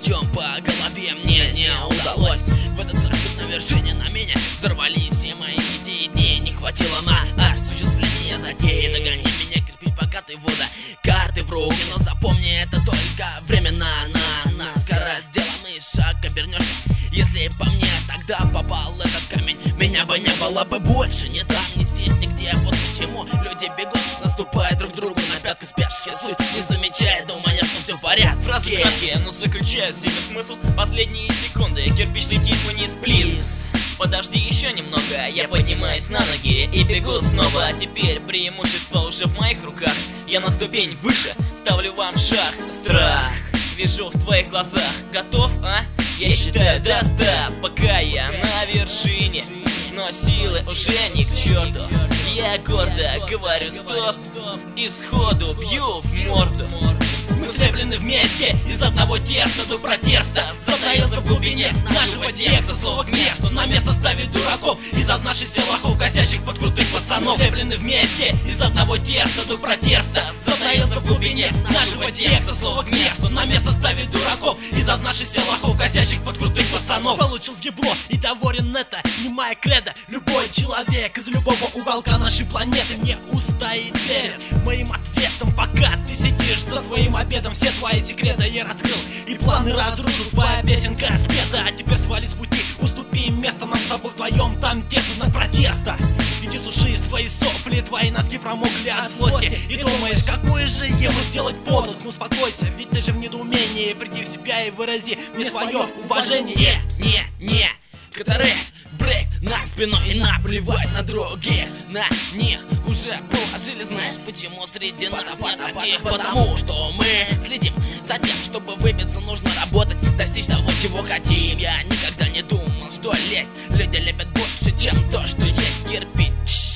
кирпичом по голове мне не удалось. В этот раз на вершине на меня взорвались все мои идеи. Дней не хватило на осуществление затеи. Догони меня, кирпич, пока ты вода карты в руки. Но запомни, это только временно. На скоросделанный шаг обернешься. Если по мне тогда попал этот камень, меня бы не было бы больше. Ни там, ни здесь, нигде. Вот почему люди бегут, наступая друг другу на пятки. Спящие суть не замечает, думая, что все в порядке. Фразы краткие, но заключают в себе смысл. Последние секунды, кирпич летит вниз, плиз. Подожди еще немного, я поднимаюсь на ноги и бегу снова. А теперь преимущество уже в моих руках. Я на ступень выше, ставлю вам шаг. Страх вижу в твоих глазах. Готов, а? Я считаю до 100, пока я на вершине. Но силы уже ни к черту. Я гордо говорю стоп и сходу бью в морду. Мы слеплены вместе из одного теста, дух протеста затаился в глубине нашего текста. Слово к месту на место ставит дураков из ознавшихся лохов, косящих под крутых пацанов. Мы слеплены вместе из одного теста, дух протеста затаился в глубине нашего текста. Слово к месту на место ставит дураков из ознавшихся лохов, косящих под крутых пацанов. Получил в ебло и доволен, это не моя кредо. Любой человек из любого уголка нашей планеты не устоит перед моим ответом. Пока ты сидишь за своим обедом, все твои секреты я раскрыл и планы разрушу. Твоя песенка спета, а теперь свали с пути. Уступи место нам с тобой вдвоем, там тесно знак протеста. Иди суши свои сопли, твои носки промокли от злости. И думаешь, какую же ему сделать бонус? Ну успокойся, ведь ты же в недоумении. Приди в себя и вырази мне свое уважение. Не, Катаре, брейк на спину и наплевать на других. На них уже положили, знаешь почему среди нас нет таких? Потому что мы следим за тем, чтобы выбиться, нужно работать, достичь того, чего хотим. Я никогда не думал, что лезть люди любят больше, чем то, что есть. Кирпич,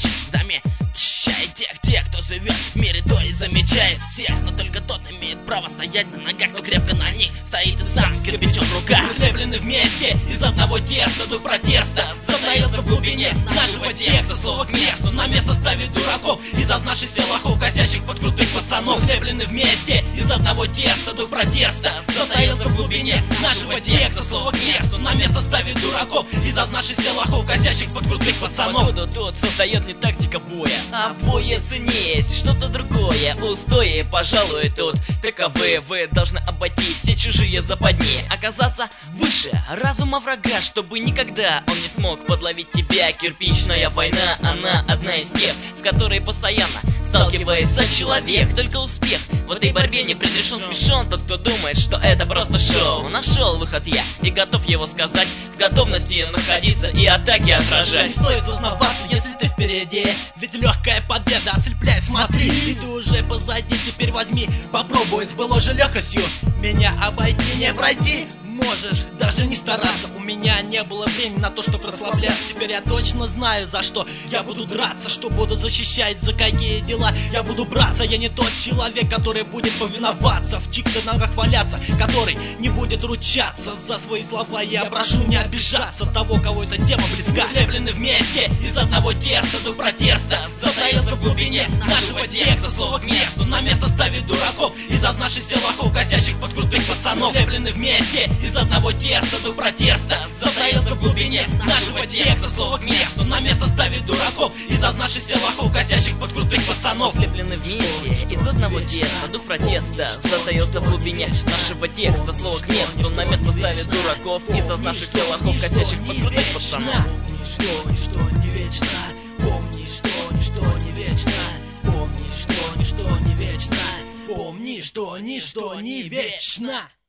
замечай тех, кто живет в мире, то и замечает всех. Но только тот имеет право стоять на ногах, кто крепко на них стоит и сам с кирпичом в руках. Мы слеплены вместе из одного теста, дух протеста затаился в глубине нашего текста. Слово к месту на место ставит дураков из ознавшихся лохов, косящих под крутых пацанов. Мы слеплены вместе из одного теста, дух протеста затаился в глубине нашего текста. Слово к месту на место ставит дураков из ознавшихся лохов, косящих под крутых пацанов. Походу тут создает не тактика боя, а вдвое ценнее что-то другое. Устои, пожалуй, тут таковы. Вы должны обойти все чужие западни, оказаться выше разума врага, чтобы никогда он не смог подловить тебя. Кирпичная война, она одна из тех, с которой постоянно сталкивается человек. Только успех в этой борьбе не предрешен, смешон тот, кто думает, что это просто шоу. Нашел выход я и готов его сказать, в готовности находиться и атаки отражать. Не стоит зазнаваться, если ты впереди, ведь легкая победа ослепляет, смотри. И ты уже позади, теперь возьми, попробуй с былой же легкостью меня обойти, не пройти. Можешь даже не стараться, у меня не было времени на то, чтобы расслабляться. Теперь я точно знаю, за что я буду драться, что буду защищать, за какие дела я буду браться. Я не тот человек, который будет повиноваться, в чьих-то ногах валяться, который не будет ручаться за свои слова. Я прошу не обижаться того, кого эта тема близка. Мы слеплены вместе из одного теста, дух протеста затаился в глубине нашего текста. Слово к месту на место ставит дураков из ознавшихся лохов, косящих под крутых пацанов. Мы слеплены вместе из одного теста, дух протеста затаился в глубине нашего текста. Слово к месту на место ставит дураков из ознавшихся лохов, косящих под крутых пацанов. Слеплены вместе из одного теста, дух протеста затаился в глубине нашего текста. Слово к месту на место ставит дураков из ознавшихся лохов, косящих под крутых пацанов. Помни, что ничто не вечно. Помни, что ничто не вечно. Помни, что ничто не вечно. Помни, что ничто не вечно.